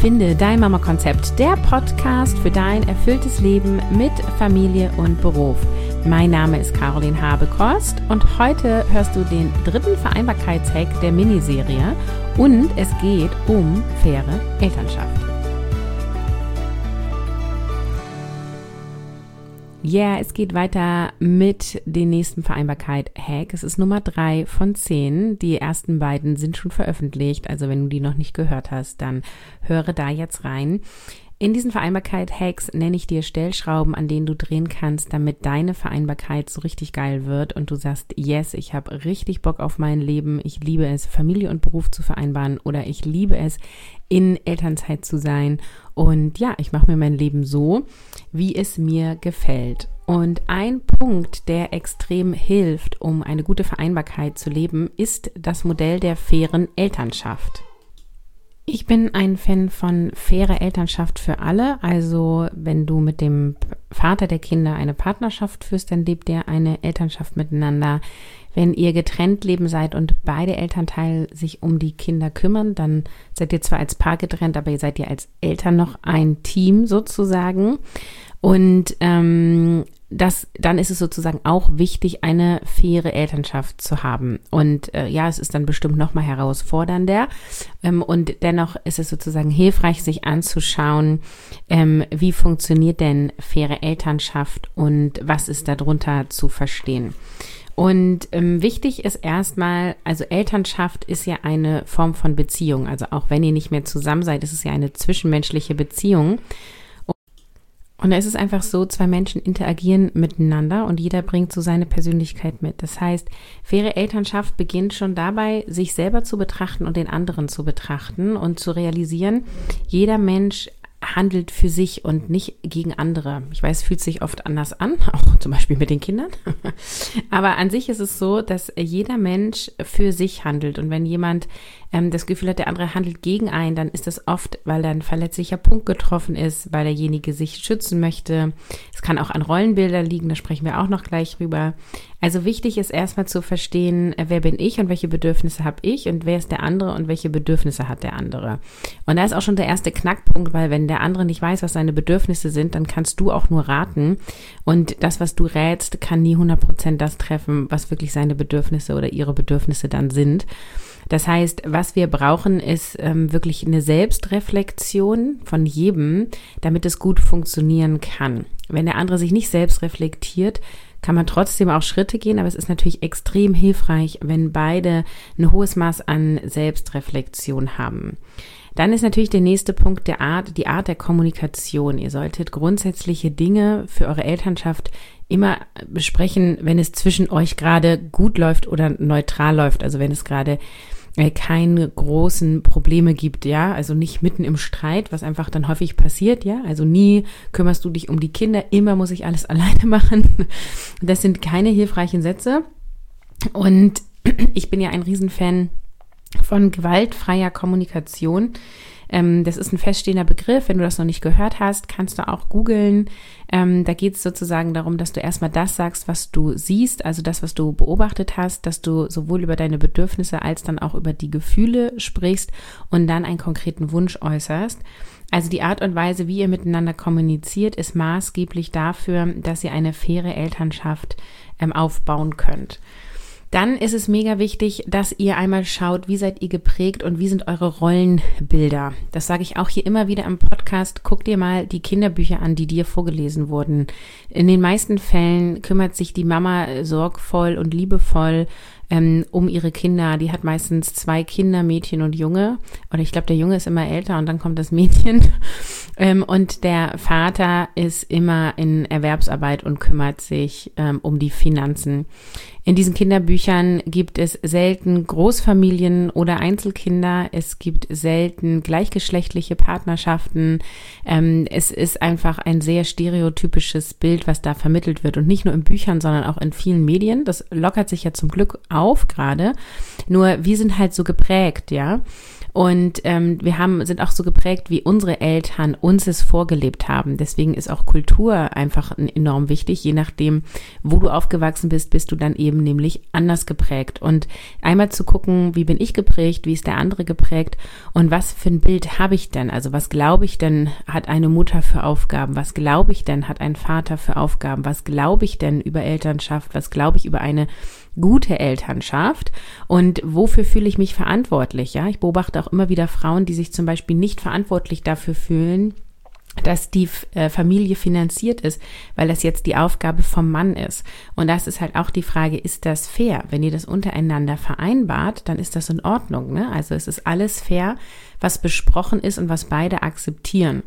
Finde dein Mama-Konzept, der Podcast für dein erfülltes Leben mit Familie und Beruf. Mein Name ist Caroline Habekost und heute hörst du den 3. Vereinbarkeitshack der Miniserie und es geht um faire Elternschaft. Ja, es geht weiter mit dem nächsten Vereinbarkeit-Hack. Es ist Nummer 3 von 10. Die ersten beiden sind schon veröffentlicht. Also wenn du die noch nicht gehört hast, dann höre da jetzt rein. In diesen Vereinbarkeit-Hacks nenne ich dir Stellschrauben, an denen du drehen kannst, damit deine Vereinbarkeit so richtig geil wird und du sagst, yes, ich habe richtig Bock auf mein Leben, ich liebe es, Familie und Beruf zu vereinbaren oder ich liebe es, in Elternzeit zu sein und ja, ich mache mir mein Leben so, wie es mir gefällt. Und ein Punkt, der extrem hilft, um eine gute Vereinbarkeit zu leben, ist das Modell der fairen Elternschaft. Ich bin ein Fan von fairer Elternschaft für alle. Also wenn du mit dem Vater der Kinder eine Partnerschaft führst, dann lebt ihr eine Elternschaft miteinander. Wenn ihr getrennt leben seid und beide Elternteile sich um die Kinder kümmern, dann seid ihr zwar als Paar getrennt, aber ihr seid ja als Eltern noch ein Team sozusagen. Und dann ist es sozusagen auch wichtig, eine faire Elternschaft zu haben. Und ja, es ist dann bestimmt noch mal herausfordernder. Und dennoch ist es sozusagen hilfreich, sich anzuschauen, wie funktioniert denn faire Elternschaft und was ist darunter zu verstehen. Und wichtig ist erstmal, also Elternschaft ist ja eine Form von Beziehung. Also auch wenn ihr nicht mehr zusammen seid, ist es ja eine zwischenmenschliche Beziehung. Und da ist es einfach so, zwei Menschen interagieren miteinander und jeder bringt so seine Persönlichkeit mit. Das heißt, faire Elternschaft beginnt schon dabei, sich selber zu betrachten und den anderen zu betrachten und zu realisieren, jeder Mensch handelt für sich und nicht gegen andere. Ich weiß, es fühlt sich oft anders an, auch zum Beispiel mit den Kindern. Aber an sich ist es so, dass jeder Mensch für sich handelt. Und wenn jemand das Gefühl hat, der andere handelt gegen einen, dann ist das oft, weil da ein verletzlicher Punkt getroffen ist, weil derjenige sich schützen möchte. Es kann auch an Rollenbildern liegen, da sprechen wir auch noch gleich drüber. Also wichtig ist erstmal zu verstehen, wer bin ich und welche Bedürfnisse habe ich und wer ist der andere und welche Bedürfnisse hat der andere. Und da ist auch schon der erste Knackpunkt, weil wenn der andere nicht weiß, was seine Bedürfnisse sind, dann kannst du auch nur raten. Und das, was du rätst, kann nie 100% das treffen, was wirklich seine Bedürfnisse oder ihre Bedürfnisse dann sind. Das heißt, was wir brauchen, ist wirklich eine Selbstreflexion von jedem, damit es gut funktionieren kann. Wenn der andere sich nicht selbst reflektiert, kann man trotzdem auch Schritte gehen, aber es ist natürlich extrem hilfreich, wenn beide ein hohes Maß an Selbstreflexion haben. Dann ist natürlich der nächste Punkt die Art der Kommunikation. Ihr solltet grundsätzliche Dinge für eure Elternschaft immer besprechen, wenn es zwischen euch gerade gut läuft oder neutral läuft. Also wenn es gerade keine großen Probleme gibt, ja, also nicht mitten im Streit, was einfach dann häufig passiert, ja, also nie kümmerst du dich um die Kinder, immer muss ich alles alleine machen. Das sind keine hilfreichen Sätze und ich bin ja ein Riesenfan von gewaltfreier Kommunikation. Das ist ein feststehender Begriff. Wenn du das noch nicht gehört hast, kannst du auch googeln. Da geht es sozusagen darum, dass du erstmal das sagst, was du siehst, also das, was du beobachtet hast, dass du sowohl über deine Bedürfnisse als dann auch über die Gefühle sprichst und dann einen konkreten Wunsch äußerst. Also die Art und Weise, wie ihr miteinander kommuniziert, ist maßgeblich dafür, dass ihr eine faire Elternschaft aufbauen könnt. Dann ist es mega wichtig, dass ihr einmal schaut, wie seid ihr geprägt und wie sind eure Rollenbilder. Das sage ich auch hier immer wieder im Podcast. Guck dir mal die Kinderbücher an, die dir vorgelesen wurden. In den meisten Fällen kümmert sich die Mama sorgvoll und liebevoll um ihre Kinder. Die hat meistens 2 Kinder, Mädchen und Junge. Oder ich glaube, der Junge ist immer älter und dann kommt das Mädchen. Und der Vater ist immer in Erwerbsarbeit und kümmert sich um die Finanzen. In diesen Kinderbüchern gibt es selten Großfamilien oder Einzelkinder. Es gibt selten gleichgeschlechtliche Partnerschaften. Es ist einfach ein sehr stereotypisches Bild, was da vermittelt wird. Und nicht nur in Büchern, sondern auch in vielen Medien. Das lockert sich ja zum Glück auf. auf gerade. Nur wir sind halt so geprägt, ja. Und sind auch so geprägt, wie unsere Eltern uns es vorgelebt haben. Deswegen ist auch Kultur einfach enorm wichtig. Je nachdem, wo du aufgewachsen bist, bist du dann eben nämlich anders geprägt. Und einmal zu gucken, wie bin ich geprägt, wie ist der andere geprägt und was für ein Bild habe ich denn? Also was glaube ich denn, hat eine Mutter für Aufgaben? Was glaube ich denn, hat ein Vater für Aufgaben? Was glaube ich denn über Elternschaft? Was glaube ich über eine gute Elternschaft und wofür fühle ich mich verantwortlich? Ja, ich beobachte auch immer wieder Frauen, die sich zum Beispiel nicht verantwortlich dafür fühlen, dass die Familie finanziert ist, weil das jetzt die Aufgabe vom Mann ist. Und das ist halt auch die Frage, ist das fair? Wenn ihr das untereinander vereinbart, dann ist das in Ordnung, ne? Also es ist alles fair, was besprochen ist und was beide akzeptieren.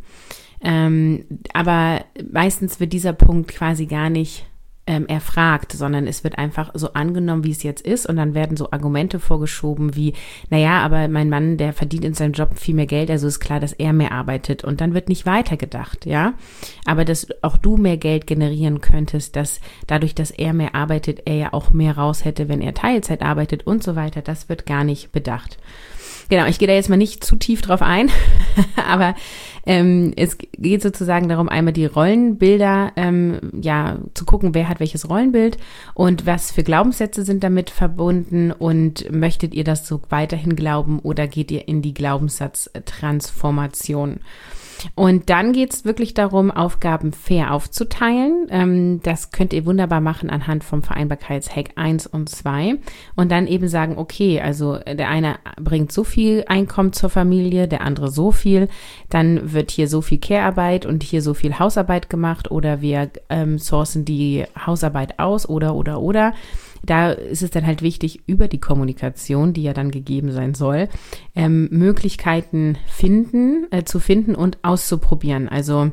Aber meistens wird dieser Punkt quasi gar nicht erfragt, sondern es wird einfach so angenommen, wie es jetzt ist und dann werden so Argumente vorgeschoben wie, naja, aber mein Mann, der verdient in seinem Job viel mehr Geld, also ist klar, dass er mehr arbeitet und dann wird nicht weitergedacht, ja, aber dass auch du mehr Geld generieren könntest, dass dadurch, dass er mehr arbeitet, er ja auch mehr raus hätte, wenn er Teilzeit arbeitet und so weiter, das wird gar nicht bedacht. Genau, ich gehe da jetzt mal nicht zu tief drauf ein, aber es geht sozusagen darum, einmal die Rollenbilder, zu gucken, wer hat welches Rollenbild und was für Glaubenssätze sind damit verbunden und möchtet ihr das so weiterhin glauben oder geht ihr in die Glaubenssatztransformation? Und dann geht es wirklich darum, Aufgaben fair aufzuteilen. Das könnt ihr wunderbar machen anhand vom Vereinbarkeitshack 1 und 2 und dann eben sagen, okay, also der eine bringt so viel Einkommen zur Familie, der andere so viel, dann wird hier so viel Care-Arbeit und hier so viel Hausarbeit gemacht oder wir sourcen die Hausarbeit aus oder. Da ist es dann halt wichtig, über die Kommunikation, die ja dann gegeben sein soll, Möglichkeiten zu finden und auszuprobieren. Also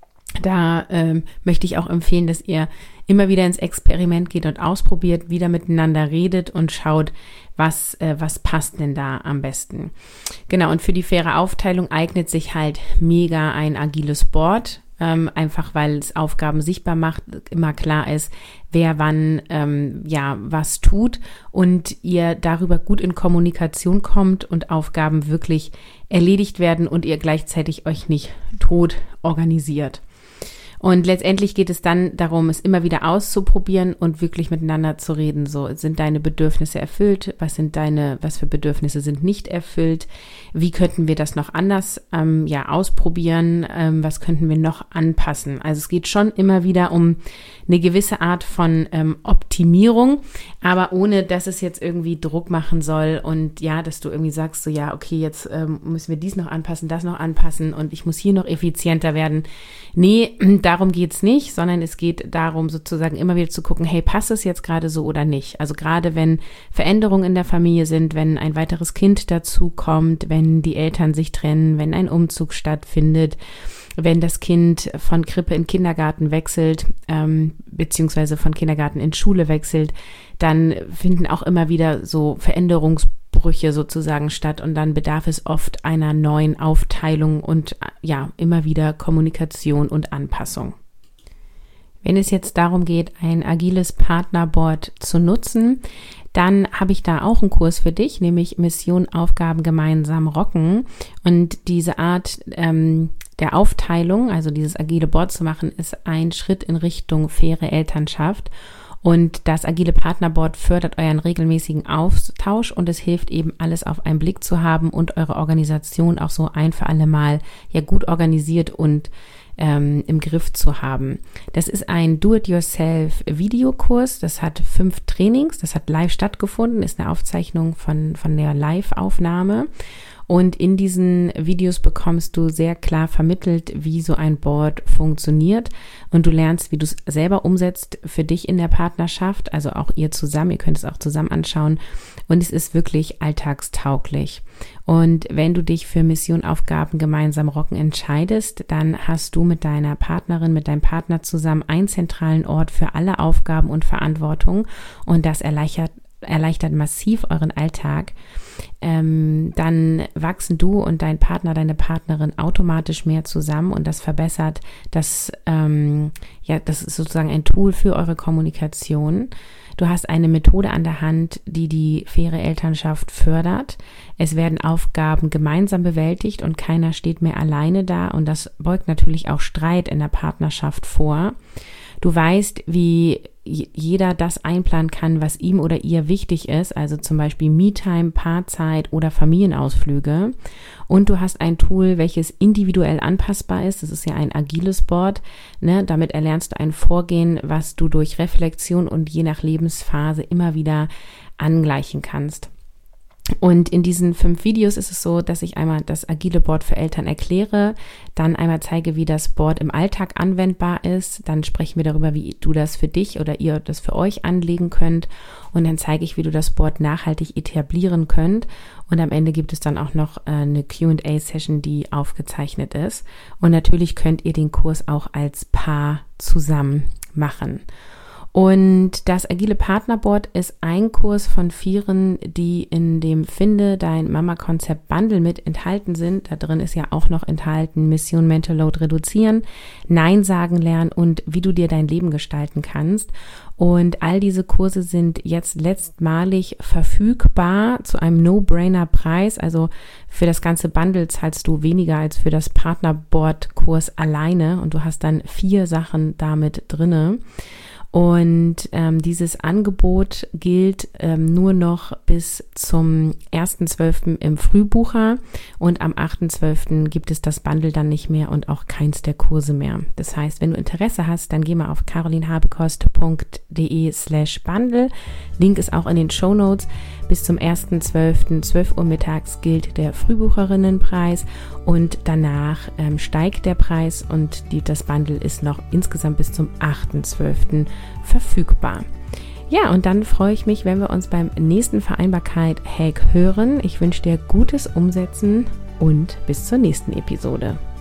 da möchte ich auch empfehlen, dass ihr immer wieder ins Experiment geht und ausprobiert, wieder miteinander redet und schaut, was passt denn da am besten. Genau, und für die faire Aufteilung eignet sich halt mega ein agiles Board. Einfach weil es Aufgaben sichtbar macht, immer klar ist, wer wann was tut und ihr darüber gut in Kommunikation kommt und Aufgaben wirklich erledigt werden und ihr gleichzeitig euch nicht tot organisiert. Und letztendlich geht es dann darum, es immer wieder auszuprobieren und wirklich miteinander zu reden. So, sind deine Bedürfnisse erfüllt? Was für Bedürfnisse sind nicht erfüllt? Wie könnten wir das noch anders ausprobieren? Was könnten wir noch anpassen? Also es geht schon immer wieder um eine gewisse Art von Optimierung, aber ohne, dass es jetzt irgendwie Druck machen soll und ja, dass du irgendwie sagst, so ja, okay, jetzt müssen wir dies noch anpassen, das noch anpassen und ich muss hier noch effizienter werden. Nee, darum geht's nicht, sondern es geht darum, sozusagen immer wieder zu gucken, hey, passt es jetzt gerade so oder nicht? Also gerade wenn Veränderungen in der Familie sind, wenn ein weiteres Kind dazu kommt, wenn die Eltern sich trennen, wenn ein Umzug stattfindet, wenn das Kind von Krippe in Kindergarten wechselt, beziehungsweise von Kindergarten in Schule wechselt, dann finden auch immer wieder so Veränderungsbrüche sozusagen statt und dann bedarf es oft einer neuen Aufteilung und ja, immer wieder Kommunikation und Anpassung. Wenn es jetzt darum geht, ein agiles Partnerboard zu nutzen, dann habe ich da auch einen Kurs für dich, nämlich Mission, Aufgaben gemeinsam rocken. Und diese Art der Aufteilung, also dieses agile Board zu machen, ist ein Schritt in Richtung faire Elternschaft. Und das agile Partnerboard fördert euren regelmäßigen Austausch und es hilft eben, alles auf einen Blick zu haben und eure Organisation auch so ein für alle Mal ja gut organisiert und im Griff zu haben. Das ist ein Do-it-yourself-Videokurs, das hat 5 Trainings, das hat live stattgefunden, ist eine Aufzeichnung von der Live-Aufnahme. Und in diesen Videos bekommst du sehr klar vermittelt, wie so ein Board funktioniert und du lernst, wie du es selber umsetzt für dich in der Partnerschaft, also auch ihr zusammen, ihr könnt es auch zusammen anschauen und es ist wirklich alltagstauglich. Und wenn du dich für Mission Aufgaben gemeinsam rocken entscheidest, dann hast du mit deiner Partnerin, mit deinem Partner zusammen einen zentralen Ort für alle Aufgaben und Verantwortung und das erleichtert massiv euren Alltag. dann wachsen du und dein Partner, deine Partnerin automatisch mehr zusammen und das verbessert das, das ist sozusagen ein Tool für eure Kommunikation. Du hast eine Methode an der Hand, die die faire Elternschaft fördert. Es werden Aufgaben gemeinsam bewältigt und keiner steht mehr alleine da und das beugt natürlich auch Streit in der Partnerschaft vor. Du weißt, wie jeder das einplanen kann, was ihm oder ihr wichtig ist, also zum Beispiel Me-Time, Paarzeit oder Familienausflüge. Und du hast ein Tool, welches individuell anpassbar ist. Das ist ja ein agiles Board. Ne? Damit erlernst du ein Vorgehen, was du durch Reflexion und je nach Lebensphase immer wieder angleichen kannst. Und in diesen 5 Videos ist es so, dass ich einmal das agile Board für Eltern erkläre, dann einmal zeige, wie das Board im Alltag anwendbar ist, dann sprechen wir darüber, wie du das für dich oder ihr das für euch anlegen könnt und dann zeige ich, wie du das Board nachhaltig etablieren könnt und am Ende gibt es dann auch noch eine Q&A-Session, die aufgezeichnet ist und natürlich könnt ihr den Kurs auch als Paar zusammen machen. Und das Agile Partnerboard ist ein Kurs von 4, die in dem Finde dein Mama-Konzept Bundle mit enthalten sind. Da drin ist ja auch noch enthalten Mission Mental Load reduzieren, Nein sagen lernen und wie du dir dein Leben gestalten kannst. Und all diese Kurse sind jetzt letztmalig verfügbar zu einem No-Brainer-Preis. Also für das ganze Bundle zahlst du weniger als für das Partnerboard-Kurs alleine und du hast dann 4 Sachen damit drinne. Und dieses Angebot gilt nur noch bis zum 1.12. im Frühbucher und am 8.12. gibt es das Bundle dann nicht mehr und auch keins der Kurse mehr. Das heißt, wenn du Interesse hast, dann geh mal auf carolinhabekost.de/Bundle. Link ist auch in den Shownotes. Bis zum 1.12. 12 Uhr mittags gilt der Frühbucherinnenpreis und danach steigt der Preis und das Bundle ist noch insgesamt bis zum 8.12. verfügbar. Ja, und dann freue ich mich, wenn wir uns beim nächsten Vereinbarkeit-Hack hören. Ich wünsche dir gutes Umsetzen und bis zur nächsten Episode.